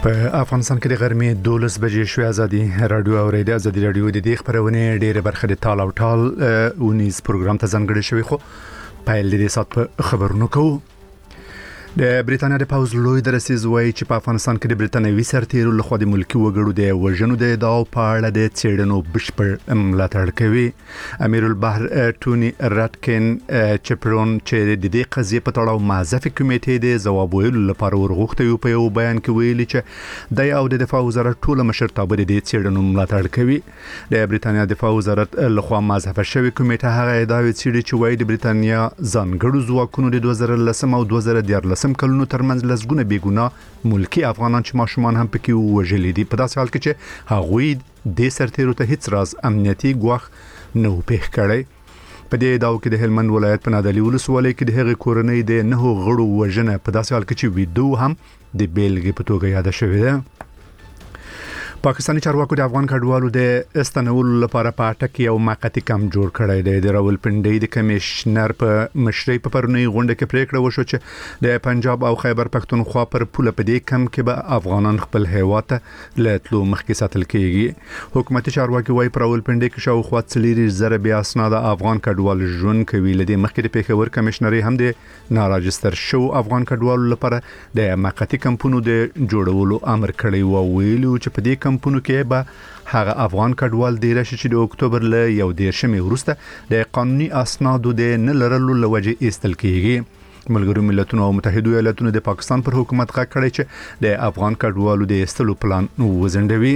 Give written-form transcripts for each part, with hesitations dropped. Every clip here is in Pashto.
په افغانستان کې د غرمې 12 بجې شوې ازادي رادیو او ریډیو ازادي رادیو د دې خبرونه ډېره برخه د ټال او ټال ونیز پروګرام ته ځانګړی شوی خو پایل دې سات په خبرونو کوو. د بریټانیا د پاوز لوی درسیز وایي چې په افغانستان کې د بریټانوي سرتیرو لخوا د ملکی وګړو د وژنو د ادعاو په اړه د څېړنو بشپړ ملاتړ کوي. امیر البحر ټونی راټکن چپرون چې د دې قضیې په تړاو معزف کمیټې د ځواب ویلو لپاره ورغوښته په یو بیان کې ویلي چې د یو د دفاع وزارت ټول مشرتابه د دې څېړنو ملاتړ کوي. د بریټانیا دفاع وزارت لخوا معزف شوی کمیټه هغه ادعاوې چې وایي د بریټانیا ځانګړو ځواکونو د 2010 او 2014 کلونو ترمنځ لسګونه بیګونه ملکی افغانان چې ماشومان هم پکې وژلي دي په داسې حال کې چې هغوی د سرتیرو ته هیڅ راز امنیتي ګواښ نه پېښ کړی. په دې ادعاو کې د هلمند ولایت په نادعلي ولسوالۍ کې د هغې کورنۍ د 9 غړو وژنه په داسې حال کې چې ویډیو هم د بیلګې په توګه یاد شوې ده. پاکستاني چارواکو د افغان کډوالو د استنولو لپاره په اټک یو موقتی کم جوړ کړی دی. د راولپنډۍ د کمشنر په مشرۍ په پرونی غونډه کې پریکړه وشو چې د پنجاب او خیبر پښتونخوا پر پوله په دې کم کې به افغانان خپل هیواد ته لټلو مخکې ساتل کیږي. حکومتي چارواکي وايي پر راولپنډۍ کې شاوخوا 4,000 بیا اسناد افغان کډوال ژوند کوي. لدې مخکې د پیښور کمشنري هم د ناراجستر شو افغان کډوالو لپاره د موقتی کمپونو د جوړولو امر کړی و. ویلو چې په دې کمپونو کې به هغه افغان کډوال دی چې د اکتوبر له 11 وروسته د قانوني اسنادو د نه لرلو لوجه ایستل کیږي. ملګرو ملتونو او متحده ایالاتونو د پاکستان پر حکومت غږ کړی چې د افغان کډوالو د ایستلو پلان وزندوي.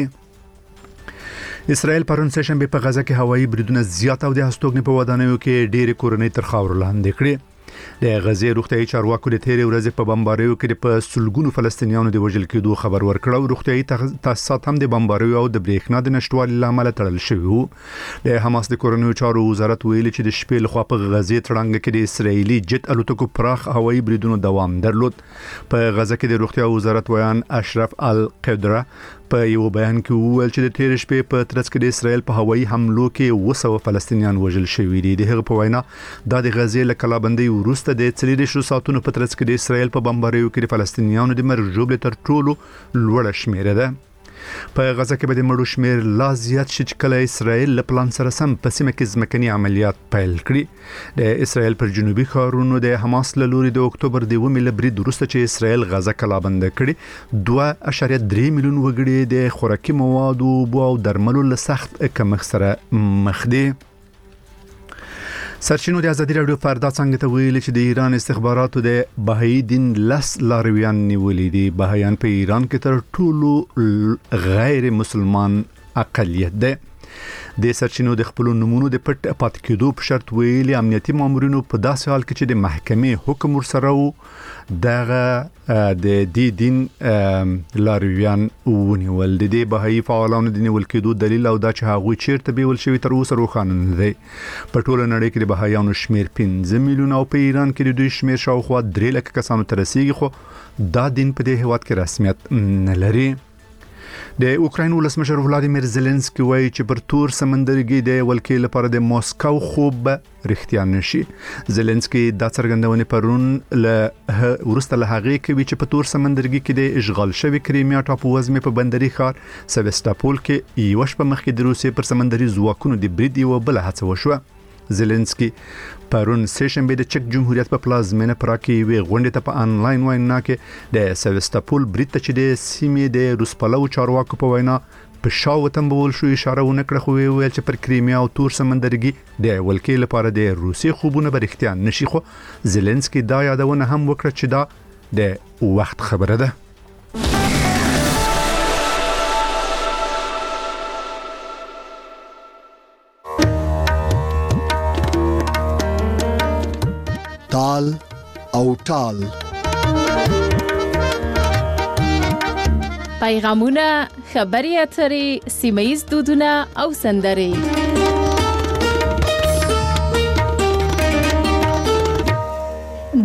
اسرائیل پرون سه شنبه په غزه کې هوایي بریدونه زیات او د هستوګنې په ودانیو کې ډېری کورنۍ تر خاور لاندې کړې. د غزې روغتیايي چارواکو د تیرې ورځې په بمباریو کې په سلګونو فلسطینیانو د وژل کېدو خبر ورکړ. روغتیايي تاسیسات هم د بمباریو او د برېښنا د نشټوالي لامل تړل شوی وو. د حماس د کورنیو چارو وزارت ویلي چې د شپې لخوا په غزې تړنګ کې د اسرایلی جت الوتکو پراخ هوایي بریدونو دوام درلود. په غزه کې د روغتیا وزارت ویان اشرف القدره په یو بیان کې وویل چې د تیر شپې په ترڅ کې د اسرایل په هوایي حملو کې 200 فلسطینیان وژل شوي دي. د هغه په وینا د غزې له کلابندۍ وروسته د 3 ساعتونو په ترڅ کې د اسرایل په بمباریو کې د فلسطینیانو د مرګ ژوبله تر ټولو لوړه شمیره ده. په غزه کې به د مړو شمیر لا زیات شي چې کله اسرایل له پلان سره سم په سیمه کې ځمکني عملیات پیل کړي. د اسرایل پر جنوبي ښارونو د حماس له لوري د اکتوبر د 1 برید وروسته چې اسرایل غزه کلابند کړي 2.3 میلیون وګړي د خوراکي موادو او درملو له سخت کمښت سره مخ دي. سرچینو د ازادي رادیو فردا څنګه ته ویل چې د ایران استخباراتو د بهایی دین لس لارویان نیولې دي. بهایان په ایران کې تر ټولو غیر مسلمان اقلیت ده. د سرچینو د خپل نمونو د پټ پات کېدو په شرط ویلي امنیتي مامورینو په داسې حال کې چې د محکمې حکم ورسره دغه د دې دین لارویان ونیول. د دې بهایی فعالانو د نیول کېدو دلیل او دا چې هغه چیرته بیول شوی تر اوسه روښانه نه دی. په ټوله نړۍ کې د بهایانو شمیر 15 میلیون او په ایران کې د دوی شمیر شاوخوا 3 لک کسانو ته رسیدي خو دا دین په دې هیواد کې رسمیت نه لري. د اوکراین ولسمشر ولادیمیر زيلنسکي وایي چې پر تور سمندرګي د ولکې لپاره د موسکو خوب رښتیا نشي. زيلنسکي دا څرګندونه پرون له ورسته له هغه کوي چې په تور سمندرګي کې د اشغال شوی کریمیا ټاپو وزمه په بندري ښار سیوستاپول کې یو شپه مخکې د روسیې پر سمندري ځواکونو د برید یو بل هڅه وشوه. زيلنسکي پرون سه شنبه د چک جمهوریت په پلازمینه پراکي وی غونډه ته په انلاین وینا کې د سیوستاپول برید چې د سیمې د روسپلو چارواکو په وینا په شاو تنبول شو اشاره ونکړه خو ویل چې پر کریمیا او تور سمندرګي د ولکې لپاره د روسي خوبونه برختیا نشي. خو زيلنسکي دا یادونه هم وکړه چې دا د وخت خبره ده. تال او ټال پیغامونه خبري اترې سیمایي دودونه او سندري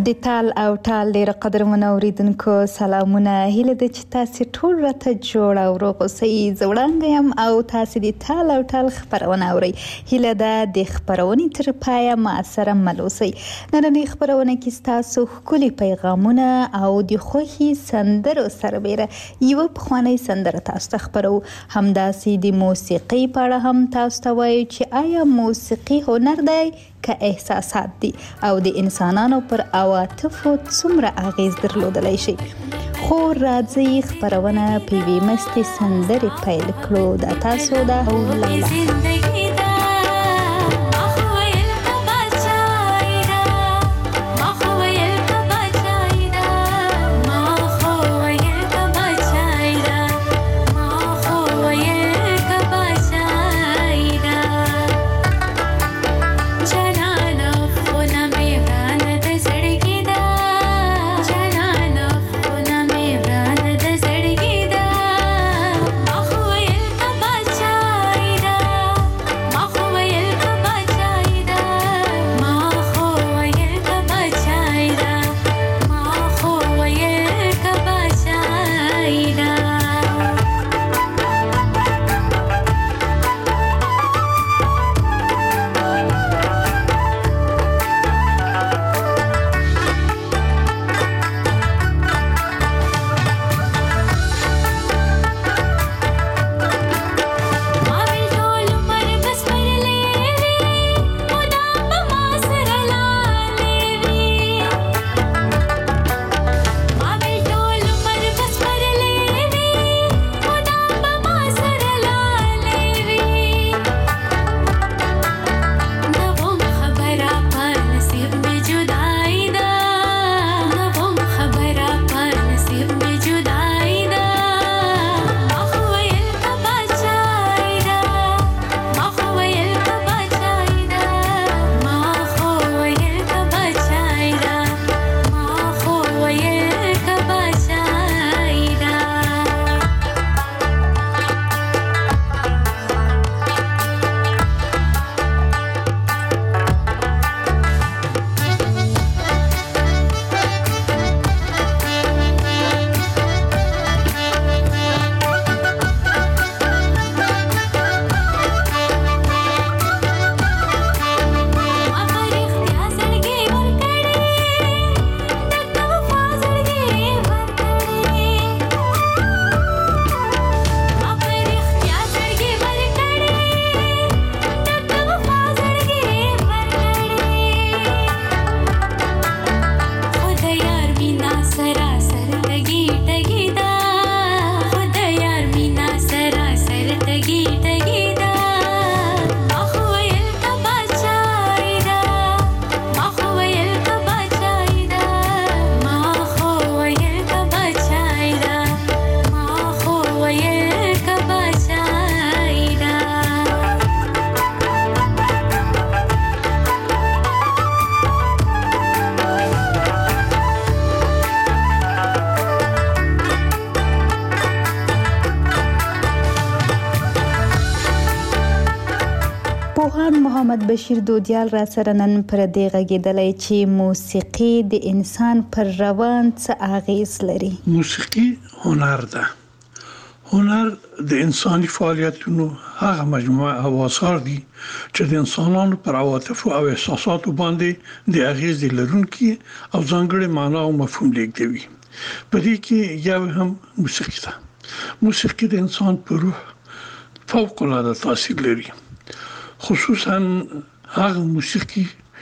د تال او ټال ډیر قدرمنو اوریدونکو سلامونه، هیله ده چې تاسو ټول راته جوړ او روغ اوسئ. زه وړاندې یم او تاسو د تال او ټال خبرونه اورئ. هیله ده د خبرونې تر پایه ما سره مل اوسئ. نننۍ خبرونه کې ستاسو ښکلي پیغامونه او د خوښي سندرو سربیره یوه پخوانۍ سندره تاسو ته خبرو. همداسې د موسیقۍ په اړه هم تاسو ته وایو چې آیا موسیقي هنر دی که احساسات دي او د انسانانو پر عواطفو څومره اغیز درلودلی شي. خو راځئ خبرونه په یوې مستې سندرې پیل کړو. دا تاسو ده او لیلا. محمد بشیر دودیال را سره نن پر دې غږېدلی چې موسیقي د انسان پر روان څه اغیز لري. موسیقي هنر ده. هنر د انساني فعالیتونو هغه مجموعه او آثار دي چې د انسانانو پر عواطف او احساساتو باندې د اغیز لرونکي او ځانګړي معنا او مفهوم لیږدوي. په دې کې یو هم موسیقي ده. موسیقي د انسان په روح فوق العاده تاثیر لري. خصوصا هغه موسیقي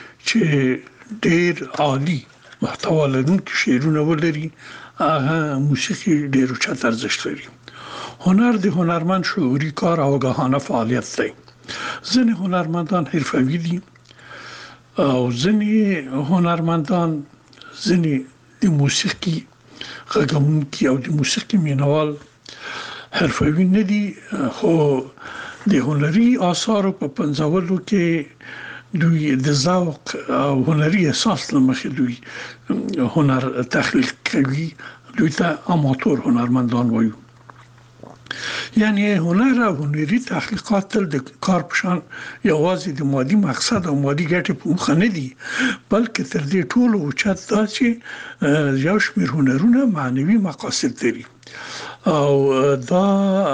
چې ډېر عالی محتوا لرونکي شعرونه ولري، هغه موسیقي ډېر اوچت ارزښت لري. هنر د هنرمند شعوري کار او آگاهانه فعالیت دی. ځینې هنرمندان حرفوي دي او ځینې هنرمندان ځینې د موسیقي غږونکي او د موسیقي مینوال حرفوي نه دي، خو د هنري آثارو په پنځولو کې دوی د ذوق او هنري احساس لمخې دوی هنر تخلیق کوي. دوی ته اماتور هنرمندان وایو. یعنی هنر او هنري تحقیقات تل د کار پشان یوازې د مادي مقصد او مادي ګټې په مخه نه دي، بلکې تر دې ټولو اوچت دا چې یو شمېر هنرونه معنوي مقاصد لري او دا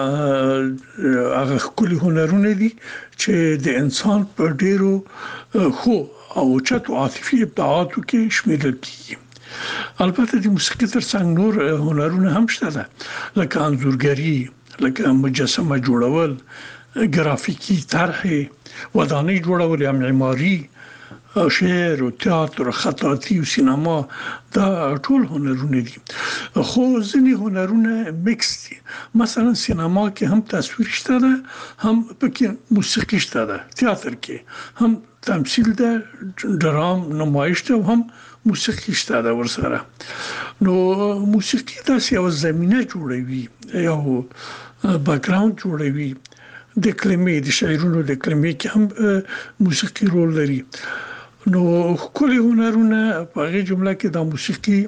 هغه ښکلي هنرونه دي چې د انسان په ډیرو خو او اوچتو عاطفي ابداعاتو کې شمیرل کیږي. البته د موسیقي ترڅنګ نور هنرونه هم شته ده، لکه انځورګري، لکه مجسمه جوړول، ګرافیکي طرحې، ودانۍ جوړول، یا معماري، شعر او تئاتر، خطاطي او سینما، دا ټول هنرونه دي. خو ځینې هنرونه میکس دي، مثلا سینما کې هم تصویر شته ده، هم پکې موسیقي شته ده، تئاتر کې هم تمثيل ده، ډرام نمایش ده، هم موسیقي شته ده ورسره. نو موسیقي داسې یو زمینه جوړوي، یو بیکګراوند جوړوي. د کلمې د شاعرونو د کلمې کې هم موسیقي رول لري. نو ښکلي هنرونه په هغې جمله کې د موسیقي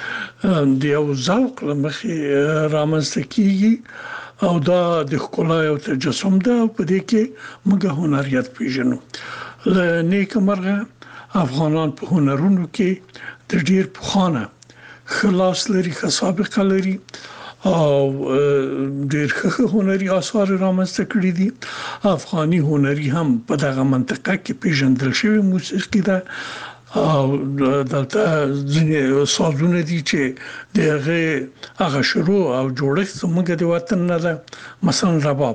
د یو ذوق له مخې رامنځته کیږي او دا د ښکلا یو تجسم ده او په دې کې موږ هنریت پیژنو. له نیکه مرغه افغانان په هنرونو کې د ډیر پخوانه ښه لاس لري، ښه سابقه لري او ډیر ښه هنري آثار رامنځته کړي دي. افغاني هنري هم په دغه منطقه کې پیژندل شوی موسیقي ده او دلته ځینې سازونه دي چې د هغه شروع او جوړښت زموږ د وطن نه ده. مثلا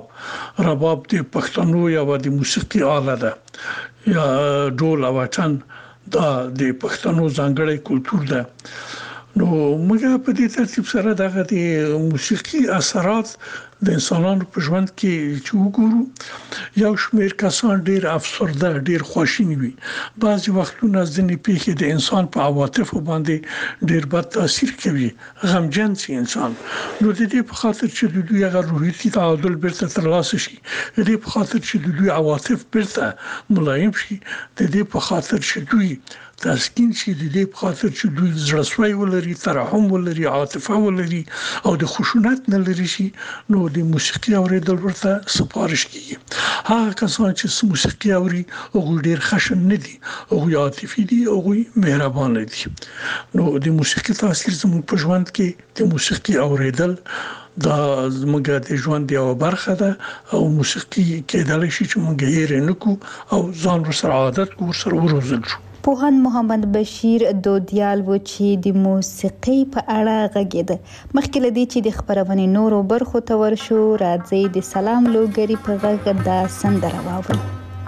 رباب د پښتنو یو د موسیقي آله ده، یا ډول او اټن دا د پښتنو ځانګړی کلتور ده. نو موږ په دې ترتیب سره دغه د موسیقي اثرات د انسانانو په ژوند کې چې وګورو، یو شمېر کسان ډیر افسرده، ډیر خواشیني وي. بعضې وختونه ځینې پیښې د انسان په عواطفو باندې ډیر بد تاثیر کوي، غمجن شي انسان. نو د دې په خاطر چې د دوی هغه روحیتي تعادل بیرته ترلاسه شي، د دې په خاطر چې د دوی عواطف بیرته ملایم شي، د دې په خاطر چې دوی تسکین شي، د دې په خاطر چې دوی زړسوی ولري، ترحم ولري، عاطفه ولري او د خشونت نه لري شي، نو د موسیقي اوریدل ورته سپارش کیږي. هغه کسان چې موسیقي اوري هغوی ډیر خشن نه دي، هغوی عاطفي دي، هغوی مهربانه دي. نو د موسیقي تاثیر زموږ په ژوند کې د موسیقي اوریدل دا زموږ د ژوند یو برخه ده او موسیقي کېدلی شي چې موږ یې رنکو او ځان ورسره عادت کو، ورسره وروزل شو. پوهاند محمد بشیر دودیال و چې د موسیقي په اړه غږېده. مخکې له دې چې د خبرونې نورو برخو ته ورشو، راځئ د سلام لوګري په غږ دا سندره واورو.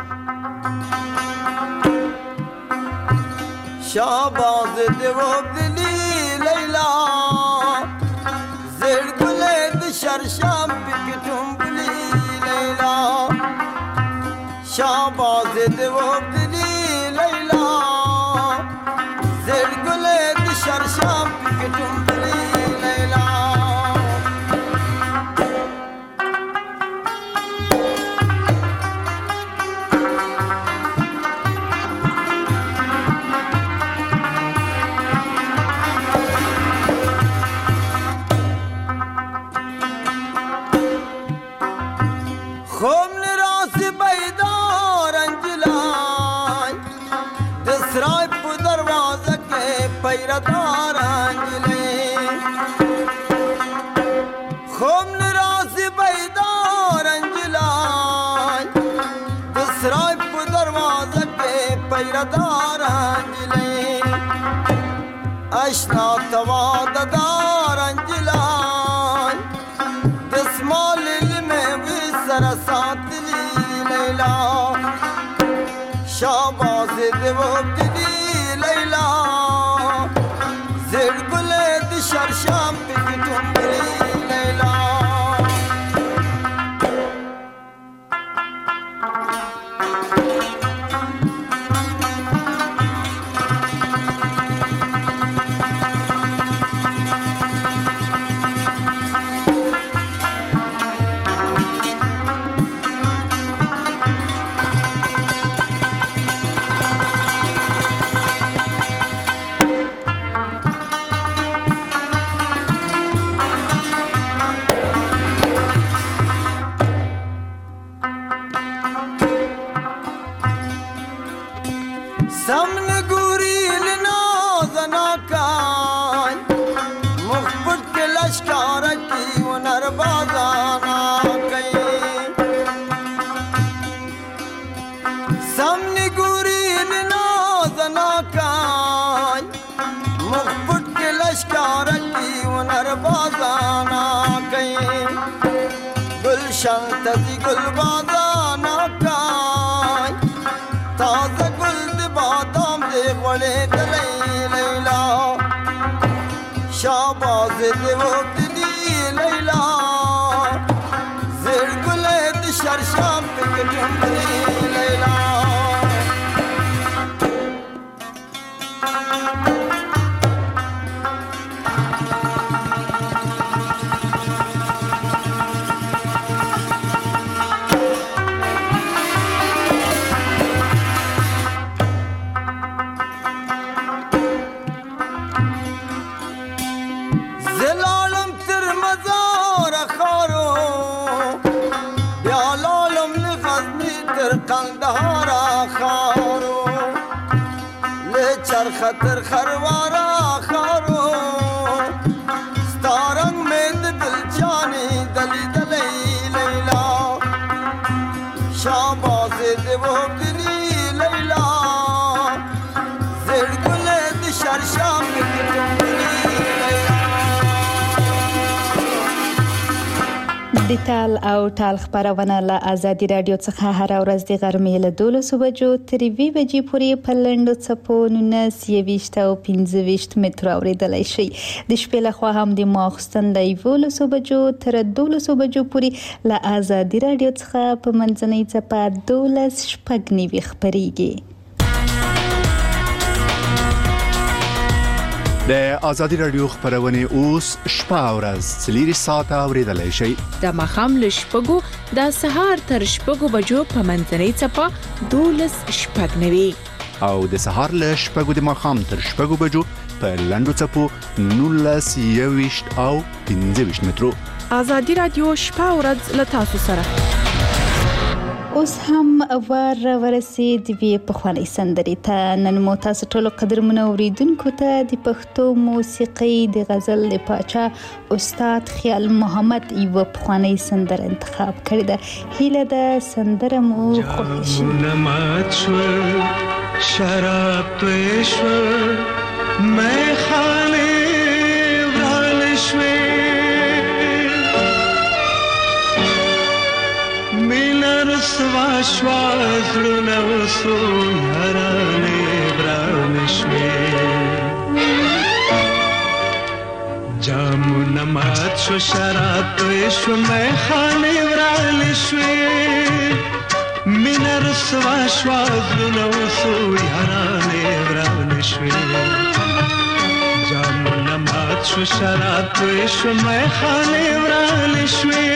شاباز دیو دلی لیلا زیر گله د شرشام پکټوم بلی لیلا شاباز دیو دلی لیلا زیر گله د شرشام پکټوم بلی لیلا پیردار انجلی خوم نراسی بیدار انجلی دسرائی پو دروازه کے پیردار انجلی اشنا تواددار انجلی دسمال علمیں وی سرسات لی لیلا شاباز دیو دیدی لیلا شرشام پکټوم بلی لیلا سمنی گوری نازنا کای مخبت کے لشکارکی ونر بازانا کئی گلشن تزی گل بازانا کای تازه گل دی بادام دی غولی دلی لیلا شاباز دی وقتی لیلا زیر گلی دی شرشام بکتم دی لیلا قندهارا خارو لچر خطر خروارا خارو ستارنگ میں دلچانی دلی دلی لیلا شاباز دیو دلی لیلا زیر گلے دی شرشام د تال او ټال خبرونه له آزادي رادیو څخه هر ورځ د غرمې له 12 بجو تر 2 بجې پورې په لنډو څپو 19 او 15 متر اوریدلای شي د شپې له خوا هم د ماخستن له 11 بجو تر 12 بجو پورې له آزادي رادیو څخه په منځنۍ څپه 12 شپږ خبريږي د ازادي رادیو خبرونه اوس شپه ورځ 3 ساعت اوریدلای شي د مخام له شپږو د سهار تر شپږو بجو په منځنۍ څپه 12 شپږ او د سهار له شپږو د مخام تر شپږو بجو په لنډو څپو 19 او 15 مترو ازادي رادیو شپه ورځ له تاسو سره اوس هم ورسید وی په خواني سندري ته نن مو تاسو ټول قدرمن اوریدونکو ته د پښتو موسیقي د غزل لپاچا استاد خیال محمد یو په خواني سندر انتخاب کړی ده هیله ده سندره مو خوښ شي نمات شو شراب پېښو مې خانه ورال شوي سوا شوازلو نوسو یارانه برانشوی جامو نمات شو شراب تویشو میخانه برانشوی مینر سوا شوازلو نوسو یارانه برانشوی جامو نمات شو شراب تویشو میخانه برانشوی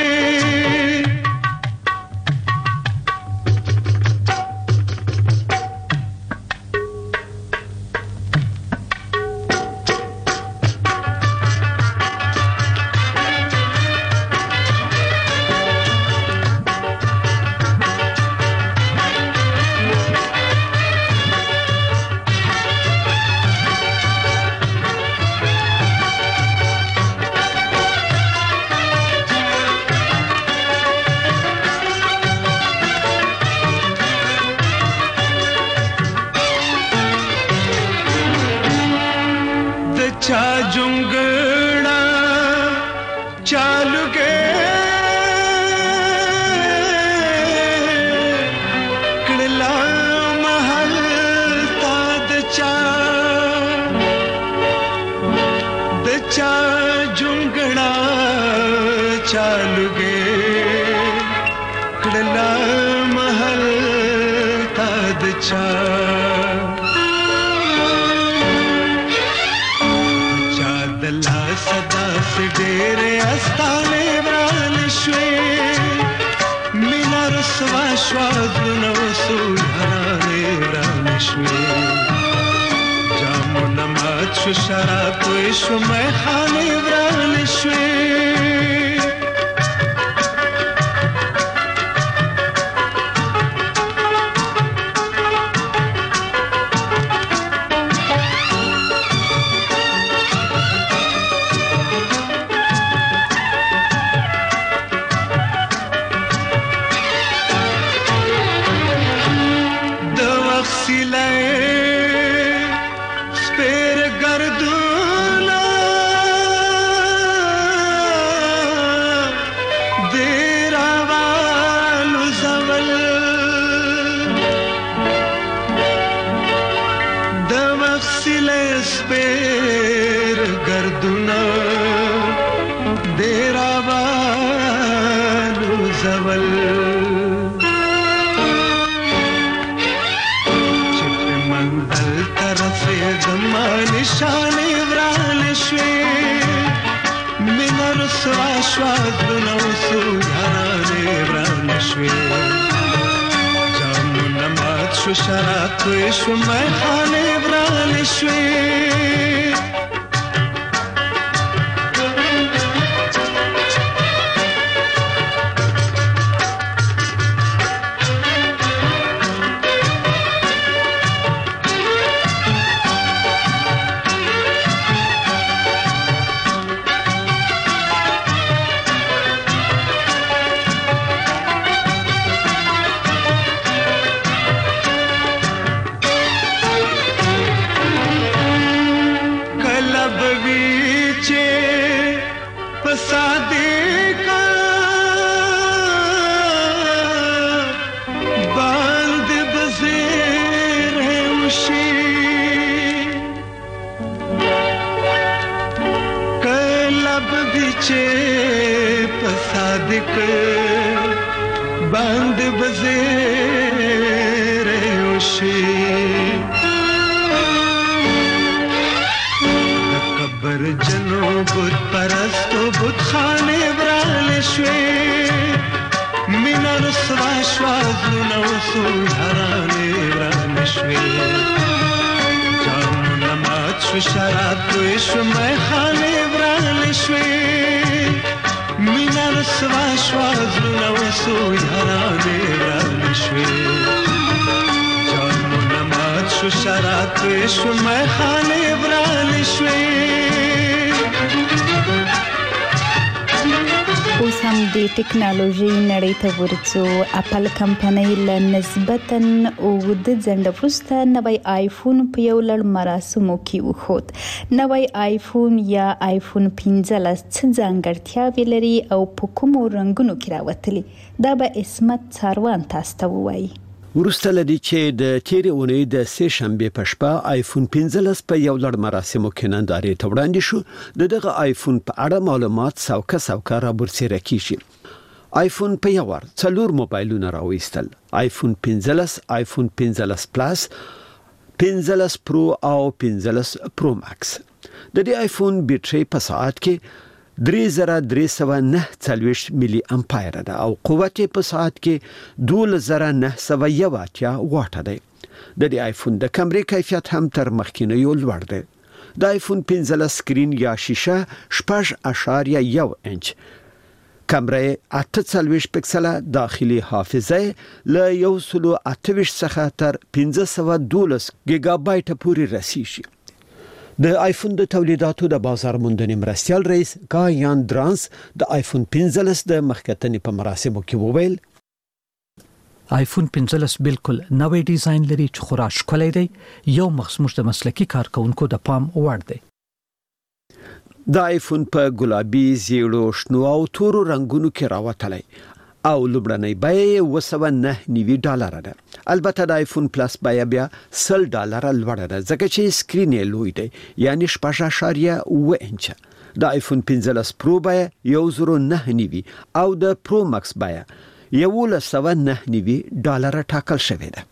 پیر گردونه دیر آبانو زول چې په منزل طرفې زما نشانې ورال شوې مینه رسوا شوه زړونه اوسو یارانې ورال شوې جامونه مات شو شراب توی شو میخانې ورال شوې بند بزیر اوشی قبر جنو بود پرست و بود خانه برال شوی مینا رسوا شوازونه وسو یارانه برال شوی جامو نمات شو شراب توی شو میخانه برال شوی مینا رسوا شوازونه وسو یارانه برال شوی جامو نمات شو شراب توی شو میخانه برال شوی اوس هم د ټکنالوژي نړۍ ته ورڅو اپل کمپنۍ له نسبتاً اوږد ځنډ وروسته نوی آیفون په یو لړ مراسمو کې وښود. نوی آیفون یا آیفون 15 څه ځانګړتیاوې لري او په کومو رنګونو کې راوتلي؟ دا به عصمت څاروان تاسو ته ووایي. وروسته لدی چې د تیرې اونۍ د سه شنبه په شپه آیفون 15 په یو لړ مراسمو کې نندارې ته وړاندې شو. دغه آیفون په اړه معلومات ساوکه را برسېره کیږي. آیفون په یو ور 4 موبایلونه راوېستل: آیفون 15، آیفون 15 پلس، 15 پرو او 15 پرو ماکس. د دې آیفون بیټرۍ په ساعت کې 3309 ملي امپایر ده او قوت په ساعت کې 12901 واټ ده. د دې آیفون د کیمرې کیفیت هم تر مخکینیو لوړ ده. د آیفون 15 سکرین یا شیشه 6.1 انچ، کیمرې 48 پکسله، داخلي حافظه له 128 څخه تر 512 گیگا بایټ پورې رسیږي. د آیفون د تولیداتو د بازار موندنې مرستیال رئیس ګایان درانس د آیفون 15 د مخکتنې په مراسمو کې وویل: آیفون 15 بالکل نوې ډیزاین لري چې خورا ښکلی دی، یو مخصوص د مسلکي کارکونکو د پام وړ دی. د آیفون په ګلابي، زیړو، شنو او تورو رنگونو کې راوتلی او لومړنۍ بیه $109 ده. البته د آیفون پلس بیه بیا $100 لوړه ده ځکه چې سکرین یې لوی دی، یعنی 6.1 انچ. د آیفون 15 پرو بیه $109 او د پرو ماکس بیه $109 ټاکل شوی ده.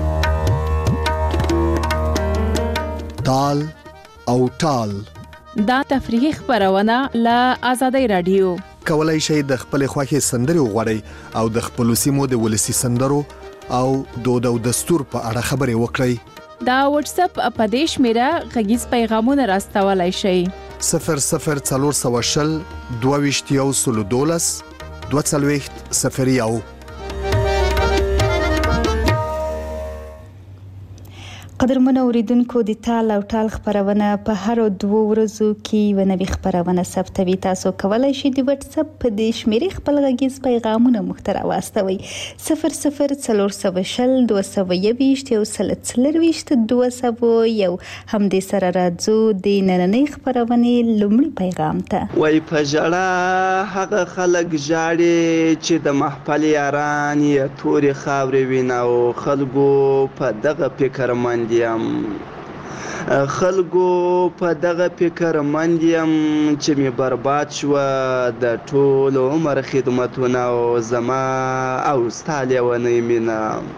تال او ټال دا تفریحي خبرونه له آزادۍ رادیو. کولای شئ د خپل خوښي سندري وغوړئ او د خپل سیمو د ولسی سندرو او دود او دستور په اړه خبرې وکړئ. دا واتس اپ په دې شمیره غږیز پیغامونه راستولای شئ: 00420 22 22 قدرمن اوریدونکو د تال او ټال خبرونه په هر 2 ورځو کې یو نوې خبرونه ثبتوي. تاسو کولای شئ د واتس اپ په دې شمیرې خپل غږیز پیغامونه محتوا واستوي: 00420 221 200 هم دې سره راځو د نننۍ خبرونه لومړی پیغام ته. وای په ژړا هغه خلک ژاړي چې د محفل یاران یې تورې خاورې ویناو خلکو په دغه فکر مند یم خلکو په دغه فکر مند یم چې می برباد شو د ټول عمر خدمتونه او زما او ستا لیونۍ مینه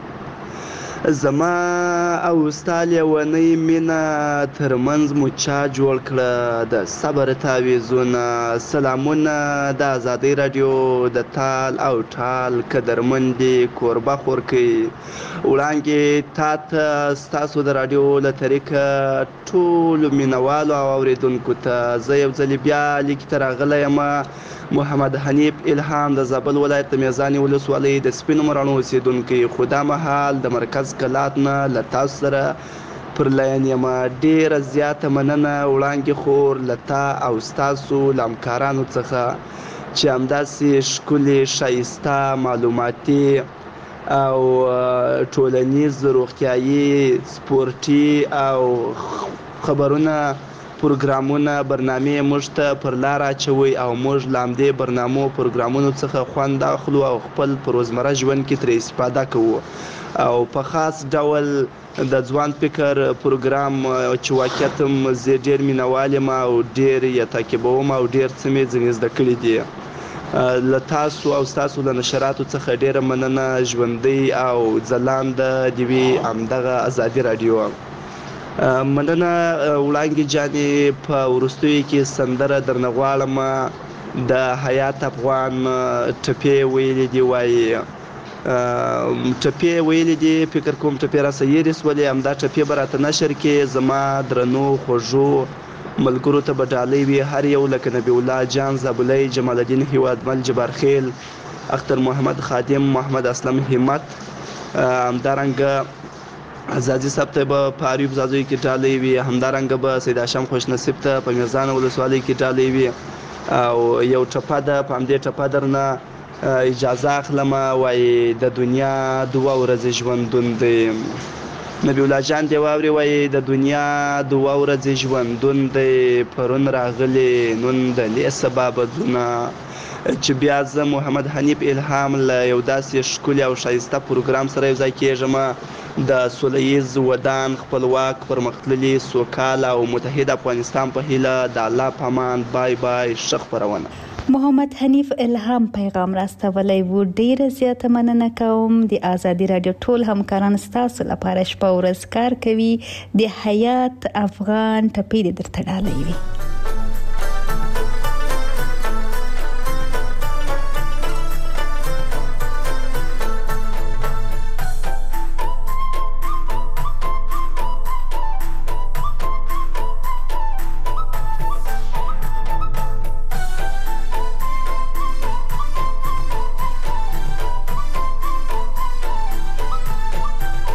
ترمنځ مو چا جوړ کړه د صبر تعویضونه. سلامونه د آزادۍ رادیو د تال او ټال قدرمندې کوربه خورکۍ وړاندې تا ته ستاسو د رادیو له طریقه ټولو مینوالو او اورېدونکو ته زه یو ځلې بیا لیک ته راغلی یم. محمد حنیف الهام د زابل ولایت د میزانې ولسوالۍ د سپینو مراڼو اوسېدونکی، خو دا مهال د مرکز کلات نه له تاسو سره پر لاین یم. ډېره زیاته مننه وړاندې خور له تا او ستاسو له همکارانو څخه چې همداسې ښکلي ښایسته معلوماتي او ټولنیز روغتیایي سپورټي او خبرونه پروګرامونه برنامې موږ ته پر لار اچوي او موږ له همدې برنامو پروګرامونو څخه خوند اخلو او خپل په روزمره ژوند کې ترې استفاده کوو. او په خاص ډول د ځوان فکر پروګرام چې واقعیت هم زه ډېر مینوال یم او ډېر یې تعقیبوم او ډېر څه مې ځینې زده کړي دي. له تاسو او ستاسو له نشراتو څخه ډېره مننه. ژوندۍ او ځلانده دې وي همدغه ازادي راډیو. مننه وړانګې جانې. په وروستیو کې سندره درنه غواړم د حیات افغان ټپې ویلې دي وایي ټپې ویلې دي، فکر کوم ټپې راسه یېرې سولې. همدا ټپې به راته نشر کې زما درنو خوږو ملګرو ته به ډالۍ وي هر یو، لکه نبی الله جان زابلی، جمال الدین هیوادمل، جبار خیل، اختر محمد خادم، محمد اسلم همت، همدارنګه ازادي صاحب ته به په اریوب زازوی کې ډالۍ وي، همدارنګه به سید هاشم خوشنصیب ته په میزان ولسوالۍ کې ډالۍ وي. او یو ټپه ده، په همدې ټپه درنه اجازه اخلم. وایي د دنیا 2 ورځې ژوندون دی. نبی الله جان دی واوري وایي د دنیا 2 ورځې ژوندون دی، پرون راغلی نن د لې سبا بدونه. چې بیا زه محمد حنیف الهام له یو داسې ښکلي او ښایسته پروګرام سره یو ځای کېږم د سوله ییز ودان خپلواک پرمختللي سوکاله او متحد افغانستان په هیله. د الله په امان. بای بای. ښه خپرونه. محمد حنیف الهام پیغام راستولی و. ډیره زیاته مننه کوم. د آزادي رادیو ټول همکاران ستاسو لپاره شپه ورځ کار کوي. د حیات افغان ټپې دې درته ډالۍ وي.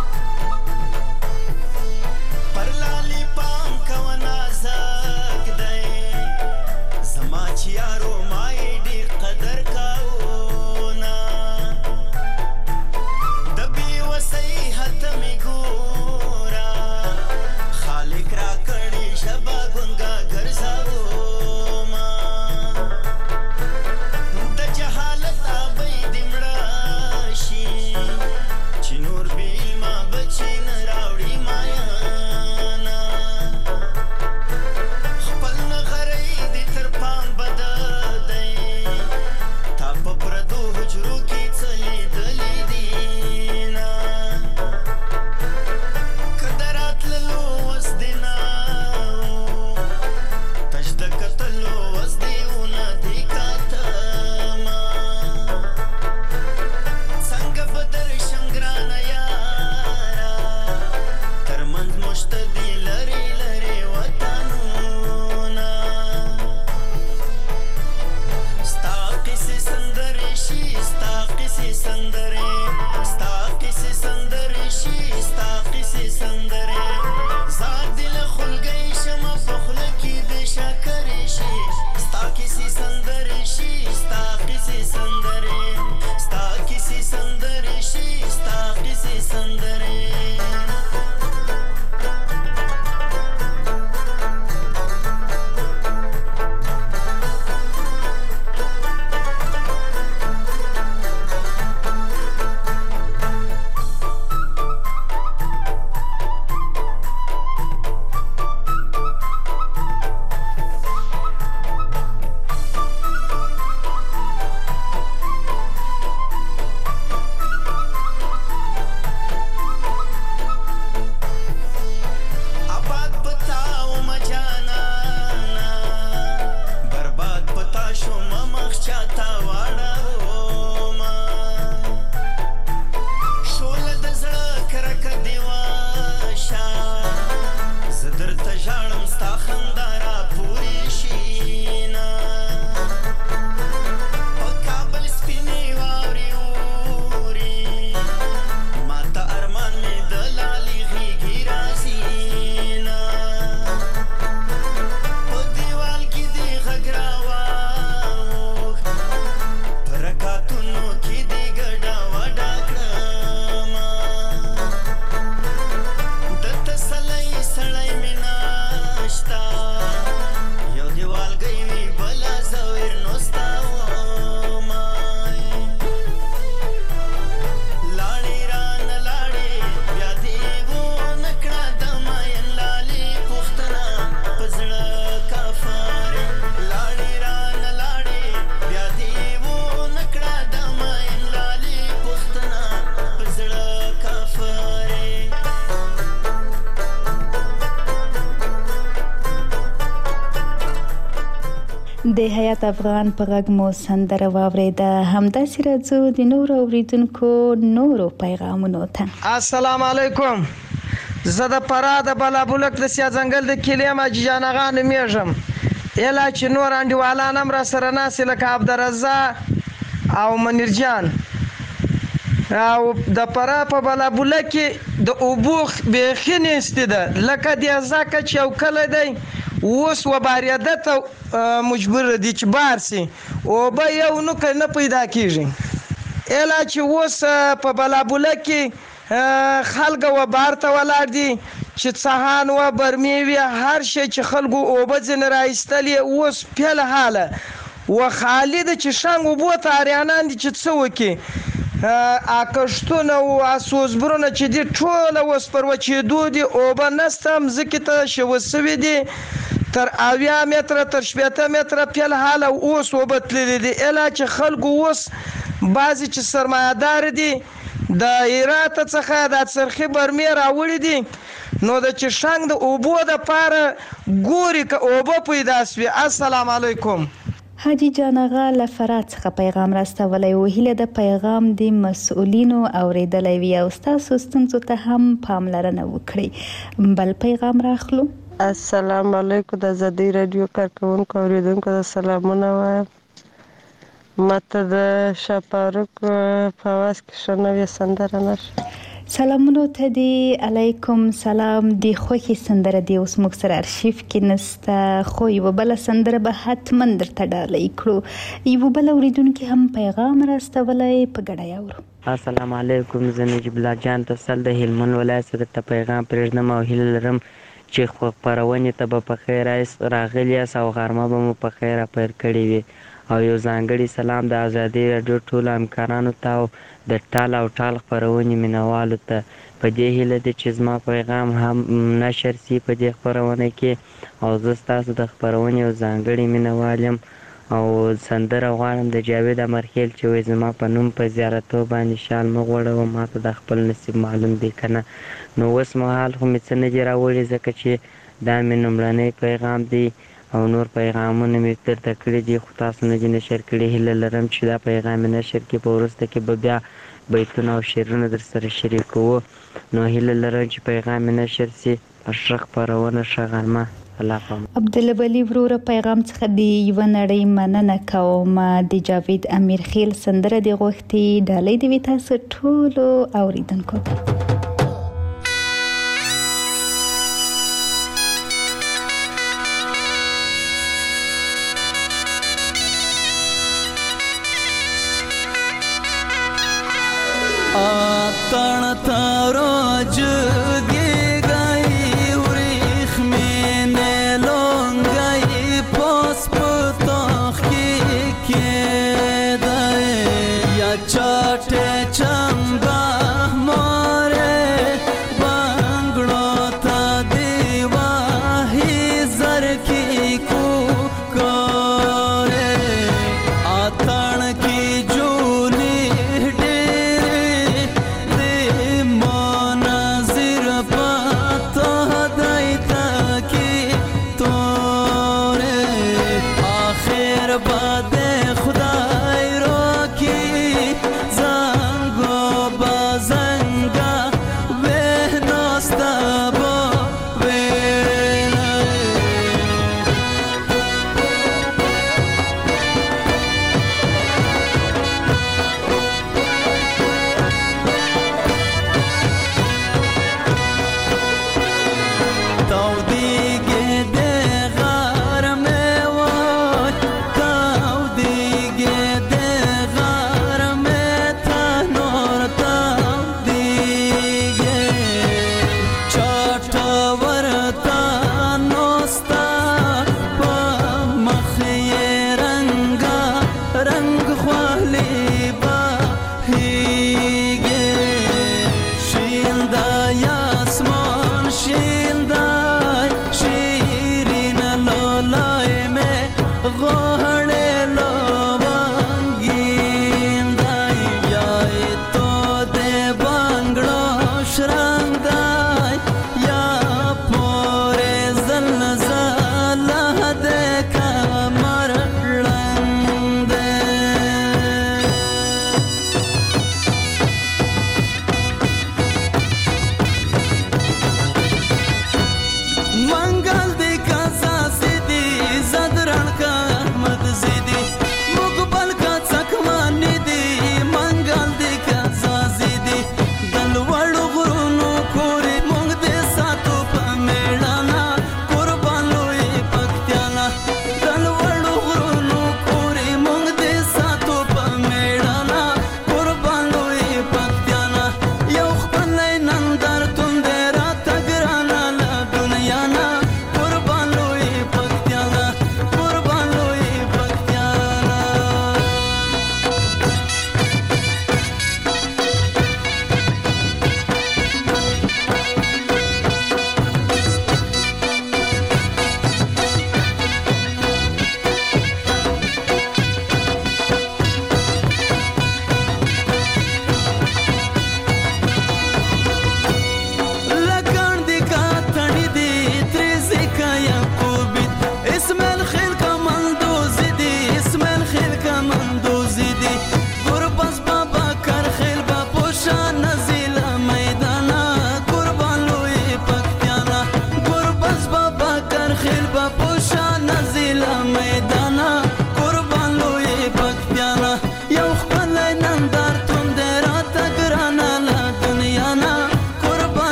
پر لالی پام کو نازک د د حیات افغان په غږ مو سندره واوریده. همداسې راځو د نورو اوریدونکو نورو پیغامونو ته. السلام علیکم. زه د فراه د بلابلک د سیا ځنګل د کلیم حاجي جان اغا نومیږم. اله چې نور انډیوالان هم را سره ناست لکه عبدالرزا او منیر جان. او د فراه په بلابلک کې د اوبو بیخي نشته ده لکه د ځکه چې یو کله دی اوس وباریده ته مجبور دي چې بار سي او به یو نو نه پیدا کیږي. اله چې اوس په بلابلک کې خلک و بار ته ولاړ دي چې صحان و برمی وی هر شي چې خلکو او به ځن راایستلې اوس پیل حاله و خالد چې شنګ وبو تاریانان دي چې څه وکي اکشتونه او اسوسبرونه چې دي ټوله وس پر وچېدو دي او به نستم ځکه ته شوسوي دي تر 80 متره تر 80 متره پیل حاله اوس وبتللی دي. اله چې خلکو اوس بعضی چې سرمایه‌دار دي د ایرات څخه د څرخي برمی راوړي دي نو د چې شنګ د اوبو د پاره ګوري که اوبه پیدا سوي. السلام علیکم. حاجی جان اغا له فراه څخه پیغام راستولی و. هیله د پیغام د مسؤلینو اوریدلی وي او ستاسو ستونزو ته هم پاملرنه وکړي. بل پیغام راخلو. السلام علیکم. د ازادي رادیو کارکونکو اوریدونکو د سلامونه وایم. ماته د شاپاروک په واس کې شنوې سندره نشه. سلامونو ته دی. علیکم سلام. دی خوخي سندره دی اوس موږ سره ارشیف کې نسته خو یو بل سندره به حتما درته ډالۍ کړو. یو بل اوریدونکو هم پیغام راستولی په ګډه یاورو. السلام علیکم. زه نجیب الله جان تفصل د هلمند ولایت څخه ته پیغام پرېږدم او هیله لرم چې خپرونې ته به په خیر راغلی یاست او غرمه به مو په خیر پیل کړې وي. او یو ځانګړی سلام د ازادي راډیو ټولو همکارانو ته او د ټال او ټال خپرونې مینوالو ته. په دې هیله ده چې زما پیغام هم نشر سي په دې خپرونه کې او زه ستاسو د خپرونې یو ځانګړی مینوال یم او سندره غواړم د جاوید امرخیل چې وایي زما په نوم په زیارتو باندې شال مه غوړوه ما ته د خپل نصیب معلوم دی که نه. نو اوس مهال خو مې څه نه دي راوړي ځکه چې دا مې لومړنی پیغام دی او نور پیغامونه مې درته کړي دي خو تاسو نه دي نشر کړي. هیله لرم چې دا پیغام مې نشر کړي په وروسته کې به بیا بیتونه او شعرونه در سره شریکوو. نو هیله لرم چې پیغام مې نشر سي. ښه خپرونه ښه غرمه. عبدالولی وروره پیغام څخه دی یوه نړۍ مننه کوم. د جاوید امیر خیل سندره دی غوښتي ډالۍ دی وي تاسو ټولو اوریدونکو ته. तण तारो जुगी गई उरिख में ने लोंगई पोस पुतोख के दे या चाटे चंबा मोरे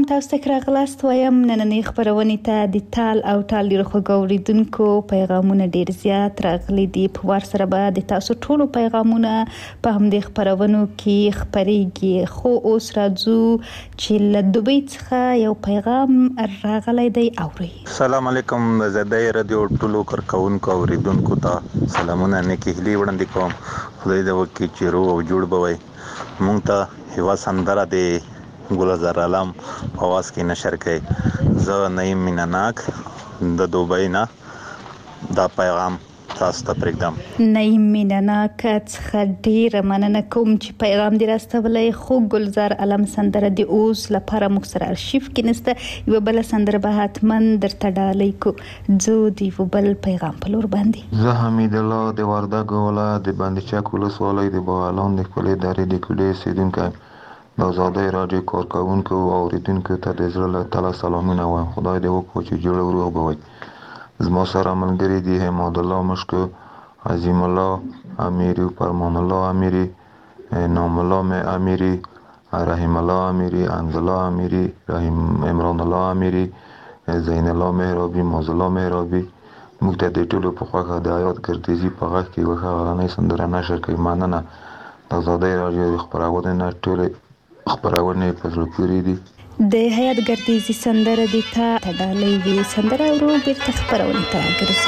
تاسو ته راغلاست وایم نننۍ خبرونه ته د تال او ټال ډیر خوګوریدونکو پیغامونه ډیر زیات راغلي دي په ور سره به د تاسو ټولو پیغامونه په همدې خبرونو کې خبريږي خو اوس راځو چې له دوبۍ څخه یو پیغام راغلی دی اوري. السلام علیکم زدای رادیو ټولو کارکونکو اوریدونکو ته سلامونه نیکی هلی وړاندې کوم. خدای دې وکړي چې روغ او جوړ بوي. مونږ ته هوا سندره دی ګلزار عالم اواز کې نشر کړي. زه نعیم میناناک د دوبۍ نه دا پیغام تاسو ته پرېږدم. نعیم میناناک څخه ډیره مننه کوم چې پیغام دې راستولې. خو ګلزار عالم سندره د اوس لپاره موږ سره ارشیف کې نسته. یو بل سندره به حتما درته ډالۍ کو. زه د یو بل پیغام په لور باندې زه حمید الله د وردګ ولایت د بندچک ولسوالۍ د بوالان د خپلې درې د کلي اوسیدونکی د آزادۍ راډیو کارکونکو او اوریدونکو ته د زړه له تله سلامونه وایم. خدای دې وکړي چې جوړ او روغ به وي. زما سره ملګري دي حماد الله مشکو، عظیم الله امیری، فرمان الله امیری، نام الله امیری، رحیم الله امیری، انز الله امیری، عمران الله امیری، زین الله مهرابی، موز الله مهرابی. موږ ته د ټولو په خوښه د حیات ګردیزي په غږ کې یوه ښه غرنۍ سندره نشر کوي. مننه. د آزادۍ راډیو د خپرونې نه ټولې خبرونه په زړه پورې دي. د حیات ګردیزي سندره دي ته ډالۍ وی سندره ورو بیرته خبرونه ته راګرځي.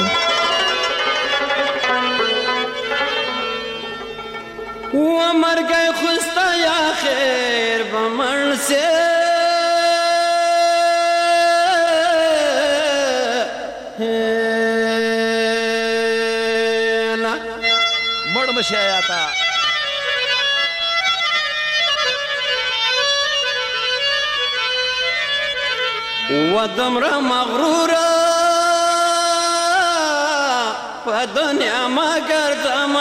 و مرګ خوستا یا خیر بمن سے لا مړ مشایا تا ودمر مغرور په دنیا ما ګرځما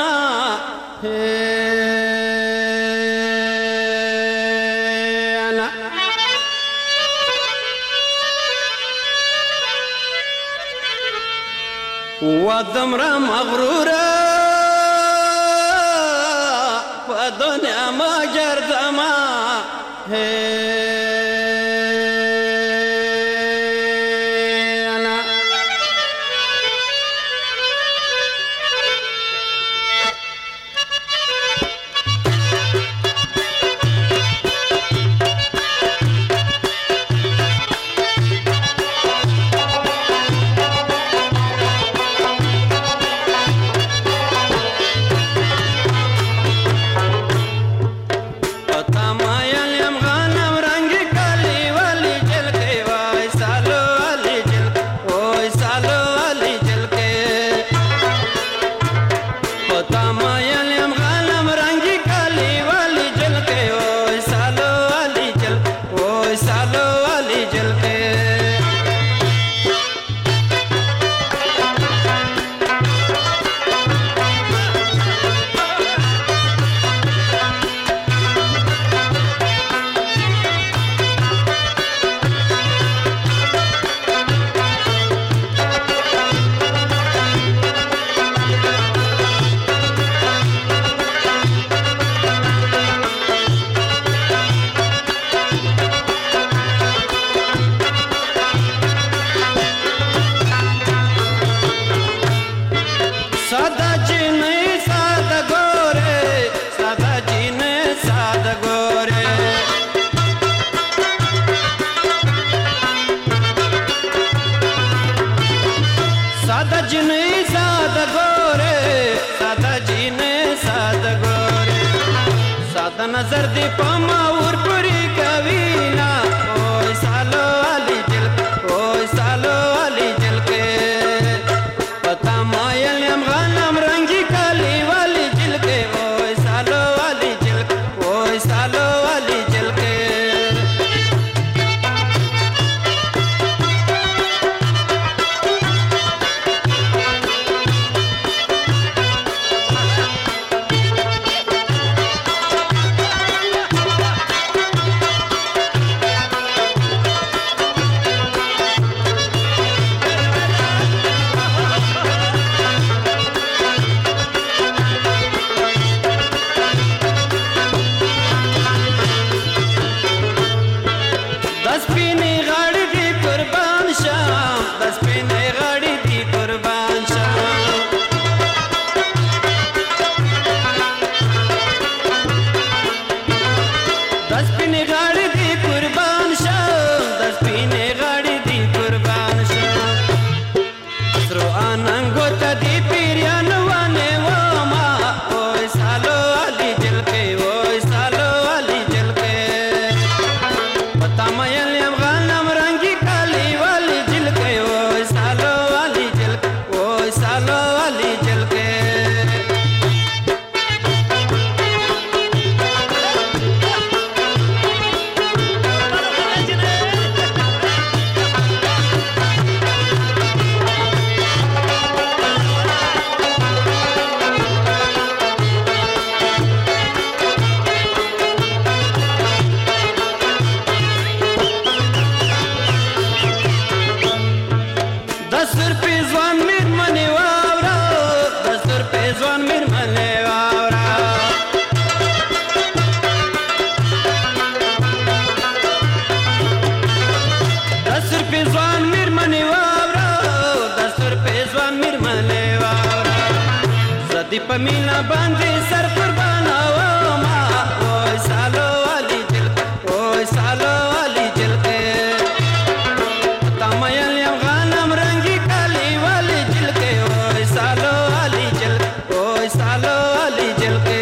ودمر مغرور په دنیا ما ګرځما नजर दे पामा और पूरी कवीना ओए सालो अली जल ओए सालो अली जल के पता मायल हम गनम रंगी काली वाली जल के ओए सालो अली जल ओए सालो अली जल के پمینا باندې سر قربانا و ما وای سالو علي جل وای سالو علي جل کې تمایل یم غنم رنگي کالي والی جل کې وای سالو علي جل وای سالو علي جل کې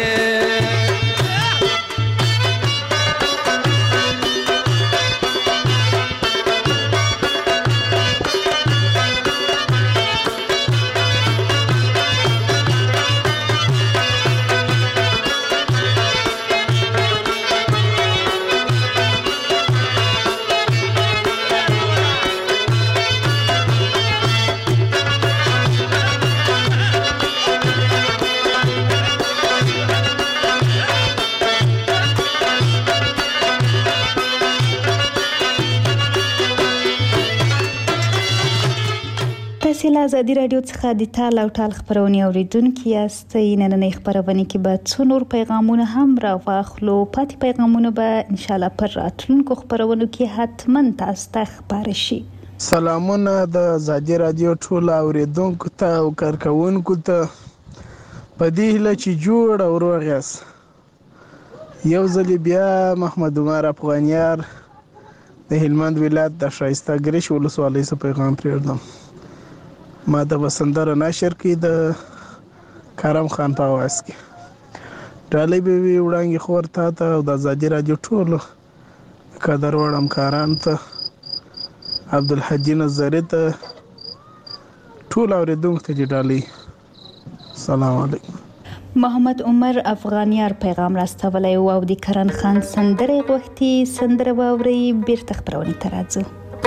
تاسو له ازادي رادیو څخه د تال او ټال خبرونه اوریدونکو یاست. نننۍ خبرونه کې به څو نور پیغامونه هم راوخلو. پاتې پیغامونه به ان شاء الله پر راتلونکو خبرونو کې حتما تاسو ته خبر شي. سلامونه د ازادي رادیو ټول اوریدونکو ته او کارکونکو ته په دې هیله چې جوړ او روغ یاست. یو ځل بیا محمد عمر افغانیار د هلمند ولایت د شایسته ګریش ولسوالۍ څخه پیغام پرېږدم. ما د وسندره نشر کې د کرم خان په आवाज کې ډالۍ به وي وړاندې خور ته او د ازادي رادیو ټولو قدر وړم کاران ته عبدالحجي نظری ته ټول اوریدونکو ته ډالۍ. سلام علیکم. محمد عمر افغانیار پیغام راستولی او د کرن خان سندره غوښتي. سندره واوري بیرته خبرونه ته راځو.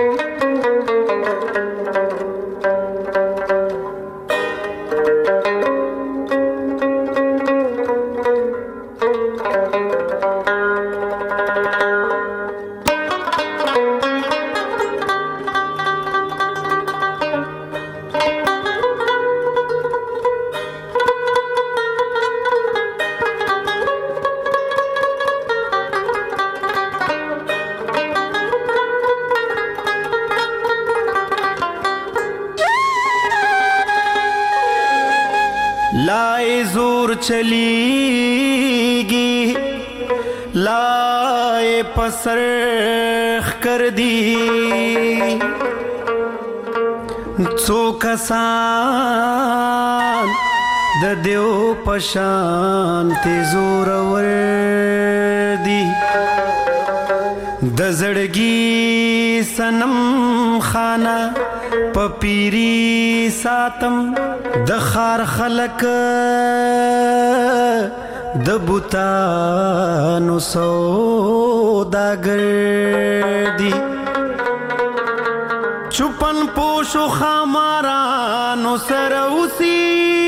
لائے زور چلیگی لائے پسرخ کر دی څو کسان د دیو پشان تی زور ور دی د زړګي سنم خانه پپیری ساتم د خار خلق د بوتانو سوداګر دی چوپن پوشو خامارانو سره اوسي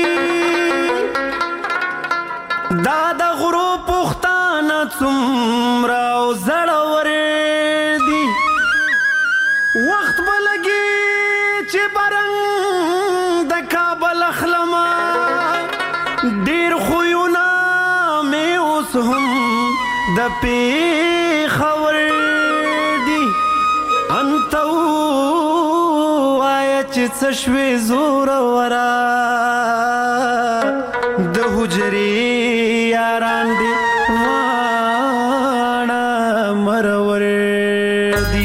دا د غرو پختانه څومره او زړور دی وخت بلګي چې برنګ د کابل اخلما ډیر خوونه مې اوس هم د پیښور دی انت وای چې څه شوې زور ورا د حجرې یاران دی واړه مرور دی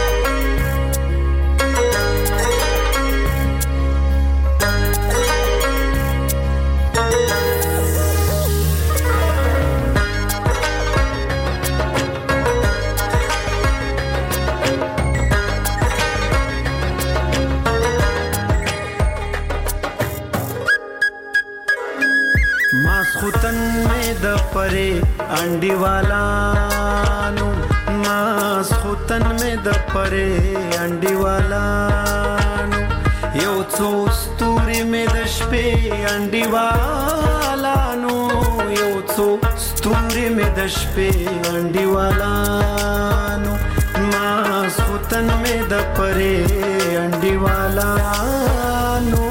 د پرې انډي والانو ماس خوتن مې د پرې انډي والانو یو څو ستوري مې د شپې انډي والانو یو څو ستوري مې د شپې انډي والانو ماس خوتن مې د پرې انډي والانو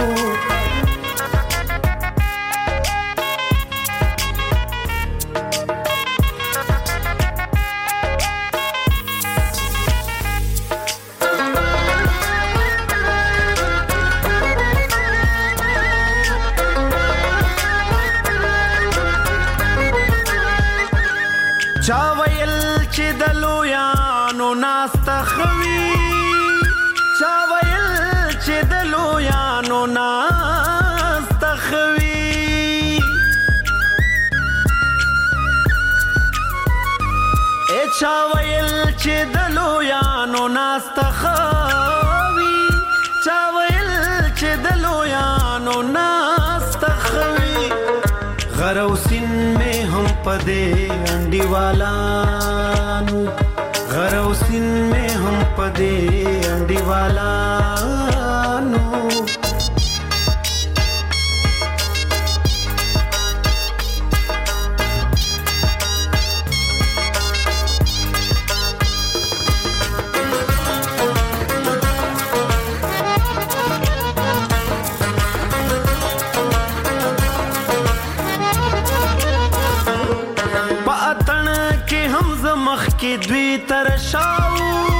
چا ویل چې د لویانو ناسته خوي چا ویل چې د لویانو ناسته خوي غر او سین مې هم پدې انډیوالانو غر او سین مې هم پدې انډیوالانو کې دوی ترشاو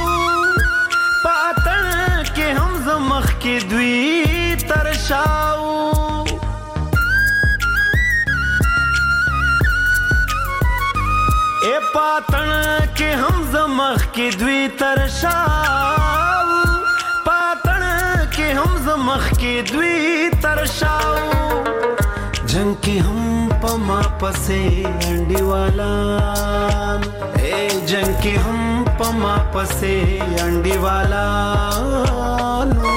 پاتن کې هم زمخ کې دوی ترشاو اے پاتن کې هم زمخ کې دوی ترشاو پاتن کې هم زمخ کې دوی ترشاو جنگ کې هم پما پسې انډیوالان جنگ کې هم پما پسې انډیوالانو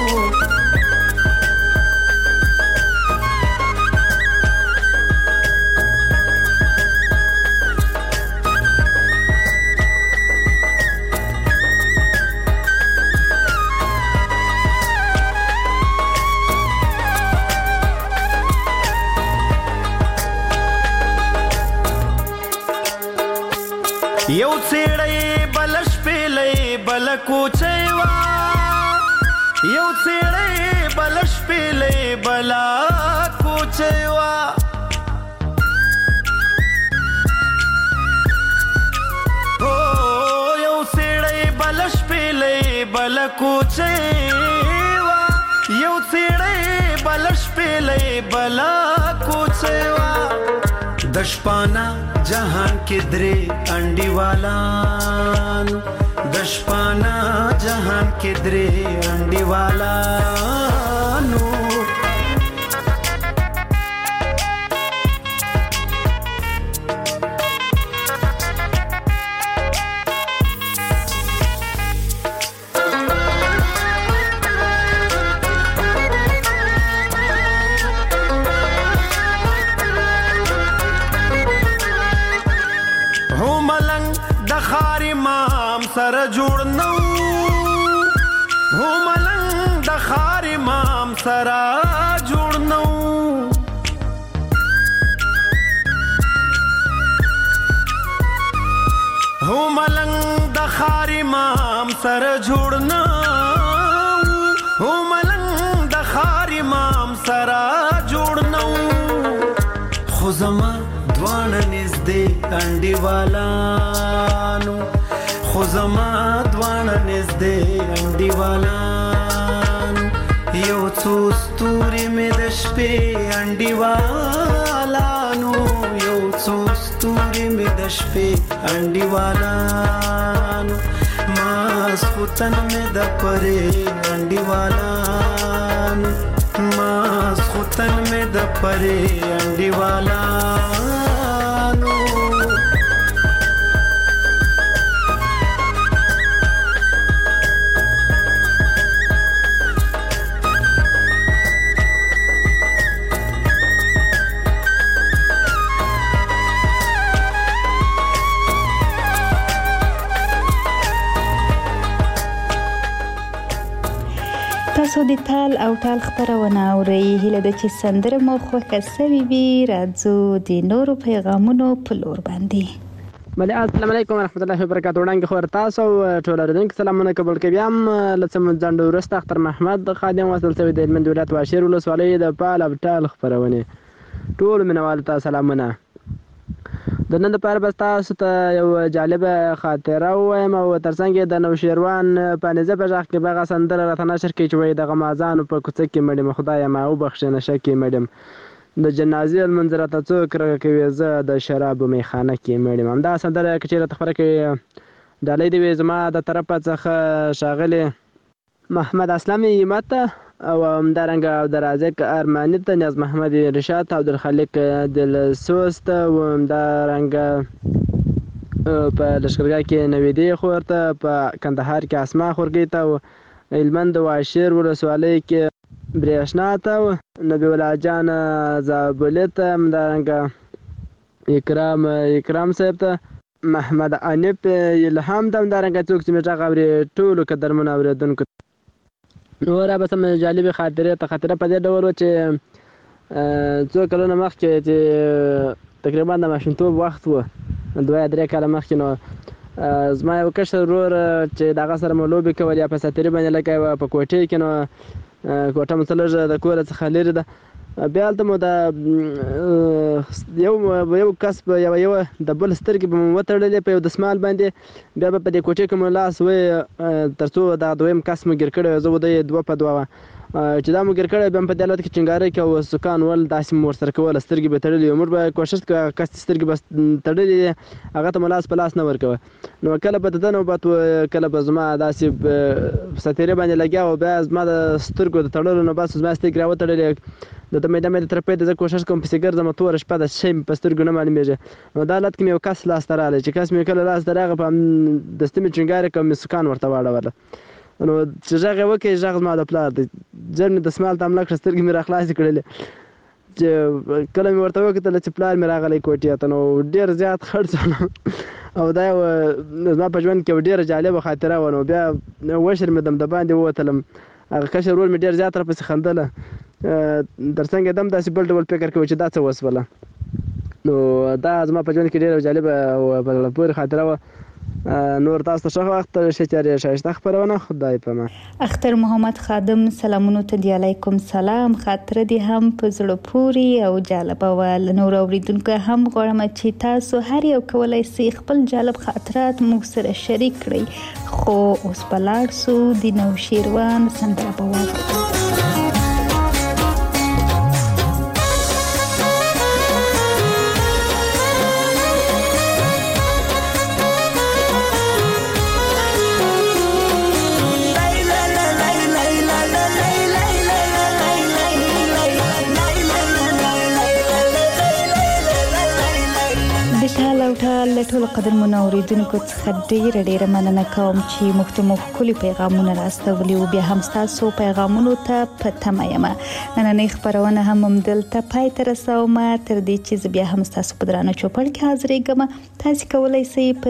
یو څېړی بلش پیلې بل کوچېوا یو څېړی بلش پیلې بل کوچېوا او یو څېړی بلش پیلې بل کوچېوا یو څېړی بلش پیلې بل کوچېوا دشپانا جهان کې درې انډیوالان دشپانا جهان کې درې انډیوالانو سره جوړ نو هو ملنګ د خار امام سره جوړ نو هو ملنګ د خار امام سره جوړ نو هو ملنګ د خار امام سره جوړ نو خو زما دوانه نږدې انډیوالانو خو زما دوانه نږدې انډیوالان یو څو ستوري مې د شپې انډیوالانو یو څو ستوري مې د شپې انډیوالانو ماسخوتن مې د پرې انډیوالانو ماسخوتن مې د پرې انډیوالانو تاسو د تال او ټال خبرونه اورئ هله د چې سندره مو خوښه سوي وي راځو د نورو پیغامونو په لور باندې بله السلام علیکم ورحمت الله وبرکاتو وړاندې خبر تاسو ټول اورېدونکو سلامونه قبول کوي هم لڅ ځنډ وروسته اختر محمد خادم وصل شوی د هلمند ولایت واشیر ولسوالۍ د پال او ټال خبرونه ټول مینوالو ته سلامونه د نن لپاره به تاسو ته یو جالبه خاطره ووایم او ترڅنګ د نوشیروان په نزه په غږ کې به سندره راته نشر کوي چې وایي د غمازانو په کوڅه کې مړم خدای ما وبخښه نشه کې مړم د جنازې لمونځ راته څوک راکوي زه د شرابو میخانه کې مړم همدا سندره که چېرې راته خبره کوي ډالۍ دې وي زما د طرفه څخه ښاغلي محمد اسلم همت او همدارنګه عبدالرازق ارماني ته نیاز محمد رشاد عبدالخالق دلسوست او همدارنګه په لشکرګاه کې نویدې خور ته، په کندهار کې اسما خورګۍ ته، هلمند واشیر ولسوالۍ کې برېښنا ته، نبی الله جان زابلې ته، همدارنګه اکرام صاحب ته، محمد انیب الهام ته، همدارنګه څوک چې مې غږ اوري ټولو قدرمنو اورېدونکو نور به سم جالبې خاطره په دې ډول و چې څو کلونه مخکې چې تقریبا د ماشومتوب وخت و 2-3 کاله مخکې نو زما یو کشر ورور چې د هغه سره مو لوبې کولې یا په ساتري باندې لکه په کوټې کې نو کوټه مو څه لږ د کوره څخه لرې ده بیا هلته مو د یو کس په یوه د بل سترګې به مو وتړلې په یو دسمال باندې بیا به په دې کوټې کې مو لاس تر څو دا دویم کس مو ګیر کړی زه د 2 په 2 چې دا مو ګیر کړی بیا په دې حالت کې چنګارۍ کې او سکان ول داسې مو ورسره کول سترګې به تړلې موږ به کوشش کوو کس سترګې به تړلې هغه ته مو لاس په لاس نه ورکوه نو کله به د ده نوبت و کله به زما داسې ستیرې باندې لګیا و بیا زما د سترګو د تړلو نه بس زما سترګې راوتړلې د میده ترپې د زه کوشش کوم پسې ګرځم توره شپه د شی په سترګو نه معلومېږي نو دا حالت کې مې یو کس لاس ته راغلی چې کس مې کله لاس ته راغی په دستي مې چنګارې کړه مې سکان ورته واړوله نو چې غږ یې وکړي غږ زما د پلار دی ژر مې دسمال ته حمله کړه سترګې مې راخلاصې کړلې چې کله مې ورته وکتله چې پلار مې راغلی کوټې ته نو ډېر زیات خرڅ او دا یو زما په ژوند کې یو ډېره جالبه خاطره وه نو بیا وشرمېدم د باندې ووتلم هغه کشر ورور مې ډېر زیات راپسې خندله در څنګه دم داسې بل ډول فکر کوي چې دا څه وسوله نو دا زما په ژوند کې ډېره جالبه او په زړه پورې خاطره وه نور تاسو ته ښه وخت ښه ښایسته خپرونه خدای په امان اختر محمد خادم سلامونو ته دی علیکم سلام خاطره دې هم په زړه پورې او جالبه وه له نورو اورېدونکو هم غواړم چې تاسو هر یو کولی سئ خپل جالب خاطرات موږ سره شریک کړئ خو اوس به لاړ سو د نوشیروان سندره به واورو له ټولو قدرمنو اورېدونکو څخه ډېره مننه کوم چې موږ ته مو ښکلي پیغامونه راستولي او بیا هم ستاسو پیغامونو ته په تمه یم نننۍ خپرونه هم همدلته پای ته رسوم تر دې چې زه بیا هم ستاسو په درانه چوپړ کې حاضرېږم تاسې کولی سئ په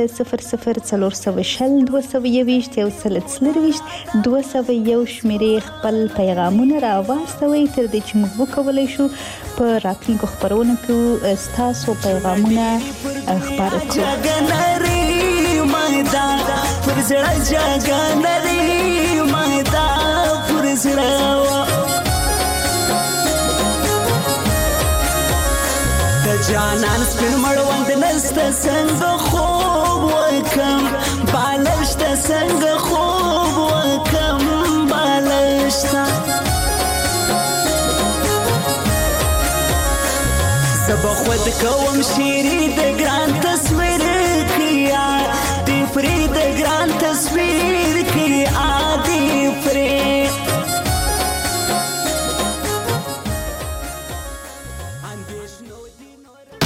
00402021 شمېرې خپل پیغامونه راواستوئ تر دې چې موږ وکولی شو په راتلونکو خپرونو کې ستاسو پیغامونه خپاره کړو جانان سپین مړوند نسته څنګه خوب وکم بالشته څنګه خوب وکم بالشته سبا خود کوم شیری د ګران تصویر کیا دی پری د ګران تصویر کیا دی پری